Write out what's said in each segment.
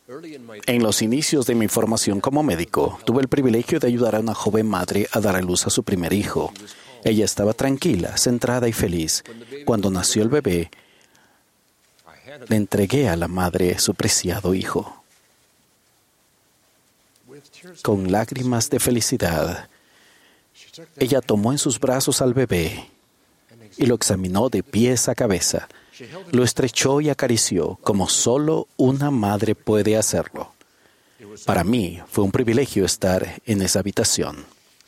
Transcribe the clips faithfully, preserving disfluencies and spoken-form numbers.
En los inicios de mi formación como médico, tuve el privilegio de ayudar a una joven madre a dar a luz a su primer hijo. Ella estaba tranquila, centrada y feliz. Cuando nació el bebé, le entregué a la madre su preciado hijo. Con lágrimas de felicidad, ella tomó en sus brazos al bebé y lo examinó de pies a cabeza. Lo estrechó y acarició como solo una madre puede hacerlo. Para mí fue un privilegio estar en esa habitación.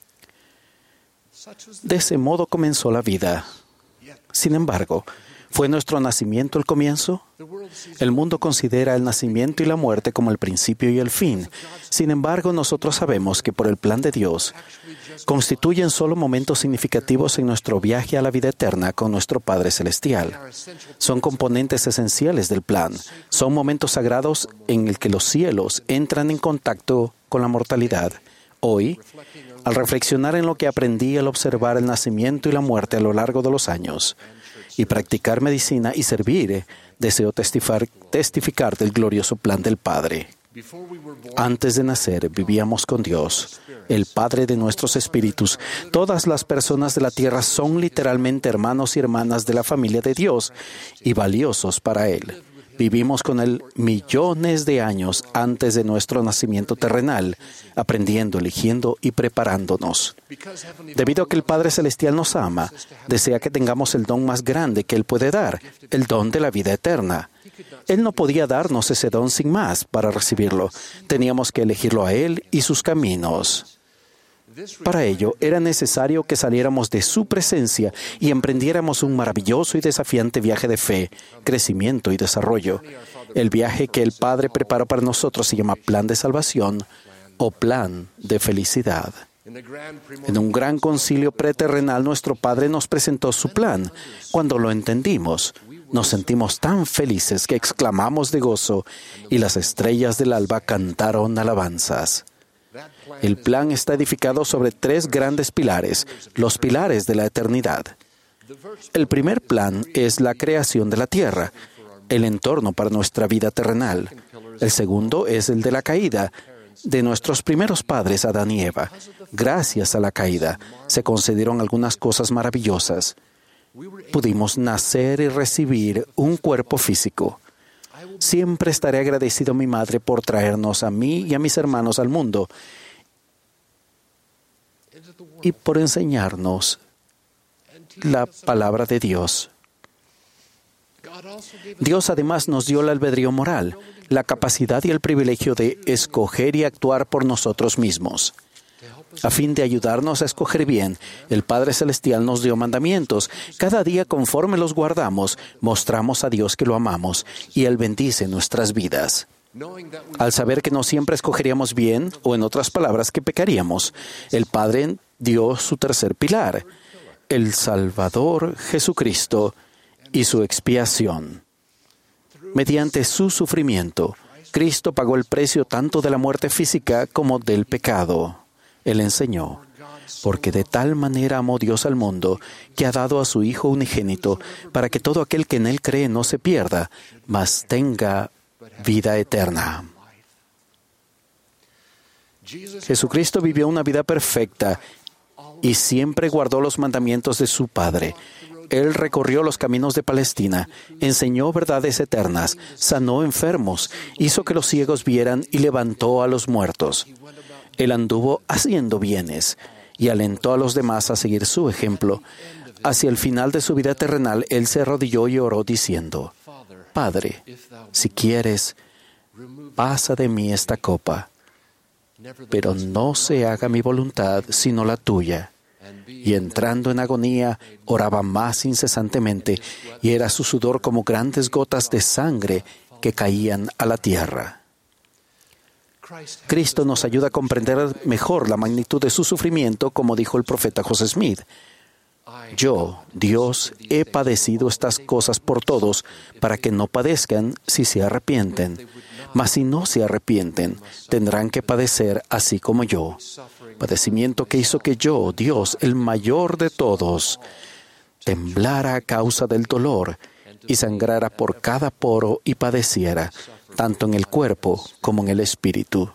De ese modo comenzó la vida. Sin embargo, ¿fue nuestro nacimiento el comienzo? El mundo considera el nacimiento y la muerte como el principio y el fin. Sin embargo, nosotros sabemos que por el plan de Dios, constituyen solo momentos significativos en nuestro viaje a la vida eterna con nuestro Padre Celestial. Son componentes esenciales del plan. Son momentos sagrados en el que los cielos entran en contacto con la mortalidad. Hoy, al reflexionar en lo que aprendí al observar el nacimiento y la muerte a lo largo de los años, y practicar medicina y servir, deseo testificar, testificar del glorioso plan del Padre. Antes de nacer, vivíamos con Dios, el Padre de nuestros espíritus. Todas las personas de la tierra son literalmente hermanos y hermanas de la familia de Dios y valiosos para Él. Vivimos con Él millones de años antes de nuestro nacimiento terrenal, aprendiendo, eligiendo y preparándonos. Debido a que el Padre Celestial nos ama, desea que tengamos el don más grande que Él puede dar, el don de la vida eterna. Él no podía darnos ese don sin más para recibirlo. Teníamos que elegirlo a Él y sus caminos. Para ello, era necesario que saliéramos de su presencia y emprendiéramos un maravilloso y desafiante viaje de fe, crecimiento y desarrollo. El viaje que el Padre preparó para nosotros se llama Plan de Salvación o Plan de Felicidad. En un gran concilio preterrenal, nuestro Padre nos presentó su plan. Cuando lo entendimos, nos sentimos tan felices que exclamamos de gozo y las estrellas del alba cantaron alabanzas. El plan está edificado sobre tres grandes pilares, los pilares de la eternidad. El primer plan es la creación de la tierra, el entorno para nuestra vida terrenal. El segundo es el de la caída de nuestros primeros padres, Adán y Eva. Gracias a la caída, se concedieron algunas cosas maravillosas. Pudimos nacer y recibir un cuerpo físico. Siempre estaré agradecido a mi madre por traernos a mí y a mis hermanos al mundo y por enseñarnos la palabra de Dios. Dios además nos dio el albedrío moral, la capacidad y el privilegio de escoger y actuar por nosotros mismos. A fin de ayudarnos a escoger bien, el Padre Celestial nos dio mandamientos. Cada día, conforme los guardamos, mostramos a Dios que lo amamos y Él bendice nuestras vidas. Al saber que no siempre escogeríamos bien, o en otras palabras, que pecaríamos, el Padre dio su tercer pilar, el Salvador Jesucristo y su expiación. Mediante su sufrimiento, Cristo pagó el precio tanto de la muerte física como del pecado. Él enseñó, porque de tal manera amó Dios al mundo, que ha dado a su Hijo unigénito, para que todo aquel que en Él cree no se pierda, mas tenga vida eterna. Jesucristo vivió una vida perfecta y siempre guardó los mandamientos de su Padre. Él recorrió los caminos de Palestina, enseñó verdades eternas, sanó enfermos, hizo que los ciegos vieran y levantó a los muertos. Él anduvo haciendo bienes y alentó a los demás a seguir su ejemplo. Hacia el final de su vida terrenal, Él se arrodilló y oró diciendo, Padre, si quieres, pasa de mí esta copa, pero no se haga mi voluntad sino la tuya. Y entrando en agonía, oraba más incesantemente, y era su sudor como grandes gotas de sangre que caían a la tierra. Cristo nos ayuda a comprender mejor la magnitud de su sufrimiento, como dijo el profeta José Smith. Yo, Dios, he padecido estas cosas por todos, para que no padezcan si se arrepienten. Mas si no se arrepienten, tendrán que padecer así como yo. Padecimiento que hizo que yo, Dios, el mayor de todos, temblara a causa del dolor y sangrara por cada poro y padeciera. tanto en el cuerpo como en el espíritu.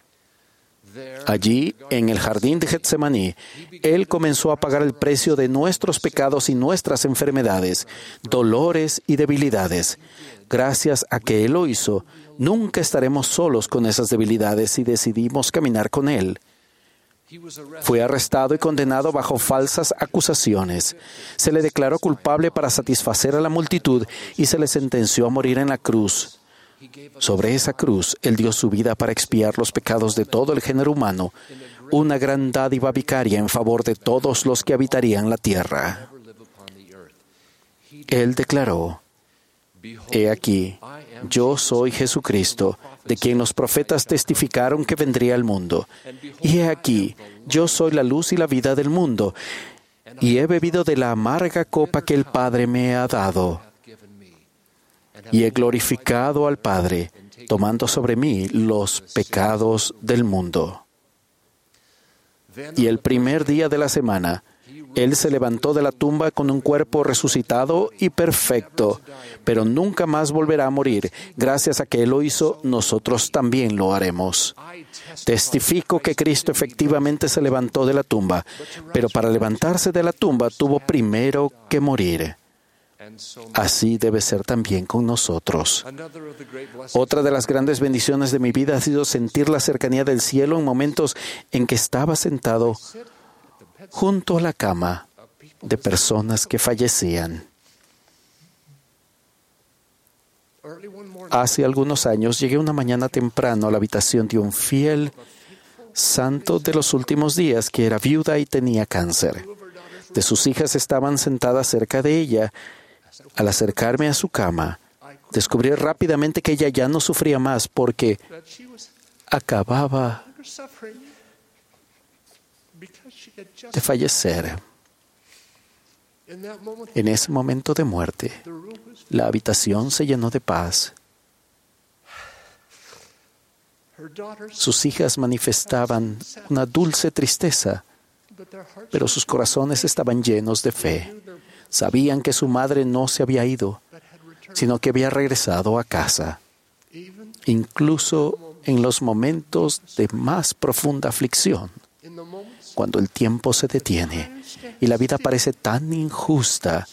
Allí, en el jardín de Getsemaní, Él comenzó a pagar el precio de nuestros pecados y nuestras enfermedades, dolores y debilidades. Gracias a que Él lo hizo, nunca estaremos solos con esas debilidades si decidimos caminar con Él. Fue arrestado y condenado bajo falsas acusaciones. Se le declaró culpable para satisfacer a la multitud y se le sentenció a morir en la cruz. Sobre esa cruz, Él dio su vida para expiar los pecados de todo el género humano, una gran dádiva vicaria en favor de todos los que habitarían la tierra. Él declaró: He aquí, yo soy Jesucristo, de quien los profetas testificaron que vendría al mundo. Y he aquí, yo soy la luz y la vida del mundo, y he bebido de la amarga copa que el Padre me ha dado. Y he glorificado al Padre, tomando sobre mí los pecados del mundo. Y el primer día de la semana, Él se levantó de la tumba con un cuerpo resucitado y perfecto, pero nunca más volverá a morir. Gracias a que Él lo hizo, nosotros también lo haremos. Testifico que Cristo efectivamente se levantó de la tumba, pero para levantarse de la tumba tuvo primero que morir. Así debe ser también con nosotros. Otra de las grandes bendiciones de mi vida ha sido sentir la cercanía del cielo en momentos en que estaba sentado junto a la cama de personas que fallecían. Hace algunos años llegué una mañana temprano a la habitación de un fiel santo de los últimos días que era viuda y tenía cáncer. De sus hijas estaban sentadas cerca de ella. Al acercarme a su cama, descubrí rápidamente que ella ya no sufría más porque acababa de fallecer. En ese momento de muerte, la habitación se llenó de paz. Sus hijas manifestaban una dulce tristeza, pero sus corazones estaban llenos de fe. Sabían que su madre no se había ido, sino que había regresado a casa. Incluso en los momentos de más profunda aflicción, cuando el tiempo se detiene y la vida parece tan injusta,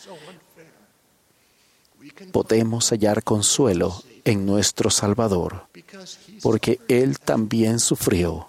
podemos hallar consuelo en nuestro Salvador, porque Él también sufrió.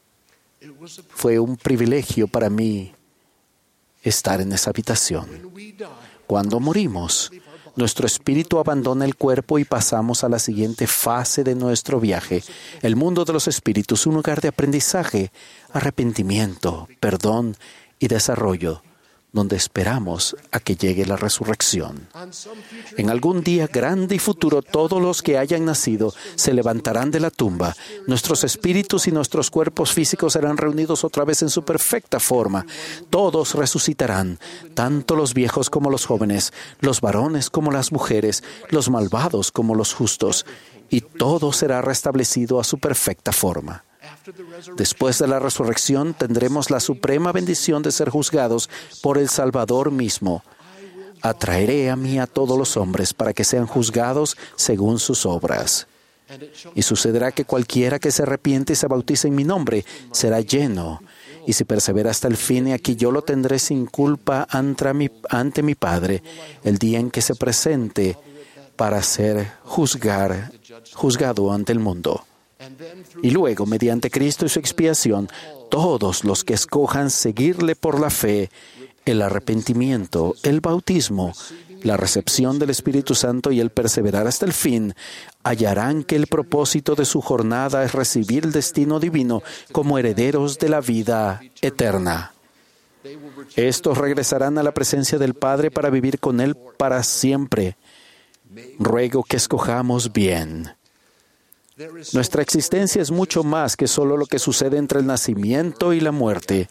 Fue un privilegio para mí estar en esa habitación. Cuando morimos, nuestro espíritu abandona el cuerpo y pasamos a la siguiente fase de nuestro viaje, el mundo de los espíritus, un lugar de aprendizaje, arrepentimiento, perdón y desarrollo, donde esperamos a que llegue la resurrección. En algún día grande y futuro, todos los que hayan nacido se levantarán de la tumba. Nuestros espíritus y nuestros cuerpos físicos serán reunidos otra vez en su perfecta forma. Todos resucitarán, tanto los viejos como los jóvenes, los varones como las mujeres, los malvados como los justos, y todo será restablecido a su perfecta forma. Después de la resurrección tendremos la suprema bendición de ser juzgados por el Salvador mismo. Atraeré a mí a todos los hombres para que sean juzgados según sus obras. Y sucederá que cualquiera que se arrepiente y se bautice en mi nombre será lleno. Y si persevera hasta el fin, y aquí yo lo tendré sin culpa ante mi, ante mi Padre, el día en que se presente para ser juzgar, juzgado ante el mundo. Y luego, mediante Cristo y su expiación, todos los que escojan seguirle por la fe, el arrepentimiento, el bautismo, la recepción del Espíritu Santo y el perseverar hasta el fin, hallarán que el propósito de su jornada es recibir el destino divino como herederos de la vida eterna. Estos regresarán a la presencia del Padre para vivir con Él para siempre. Ruego que escojamos bien. Nuestra existencia es mucho más que solo lo que sucede entre el nacimiento y la muerte.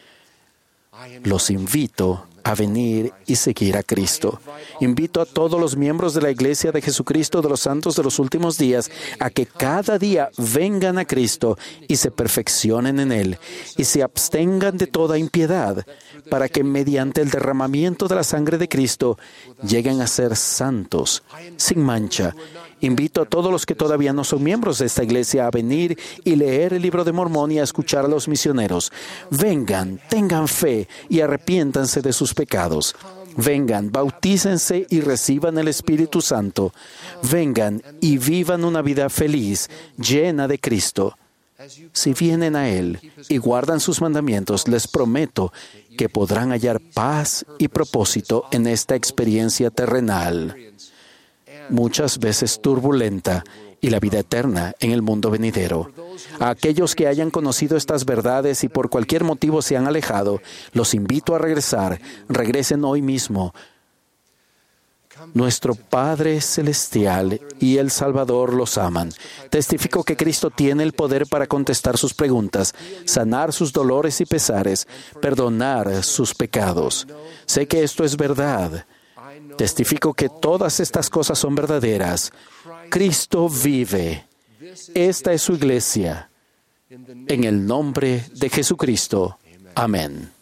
Los invito a venir y seguir a Cristo. Invito a todos los miembros de la Iglesia de Jesucristo de los Santos de los Últimos Días a que cada día vengan a Cristo y se perfeccionen en Él y se abstengan de toda impiedad, para que mediante el derramamiento de la sangre de Cristo lleguen a ser santos, sin mancha Invito a todos los que todavía no son miembros de esta iglesia a venir y leer el libro de Mormón y a escuchar a los misioneros. Vengan, tengan fe y arrepiéntanse de sus pecados. Vengan, bautícense y reciban el Espíritu Santo. Vengan y vivan una vida feliz, llena de Cristo. Si vienen a Él y guardan sus mandamientos, les prometo que podrán hallar paz y propósito en esta experiencia terrenal, muchas veces turbulenta, y la vida eterna en el mundo venidero. A aquellos que hayan conocido estas verdades y por cualquier motivo se han alejado, los invito a regresar. Regresen hoy mismo. Nuestro Padre Celestial y el Salvador los aman. Testifico que Cristo tiene el poder para contestar sus preguntas, sanar sus dolores y pesares, perdonar sus pecados. Sé que esto es verdad. Testifico que todas estas cosas son verdaderas. Cristo vive. Esta es su iglesia. En el nombre de Jesucristo. Amén.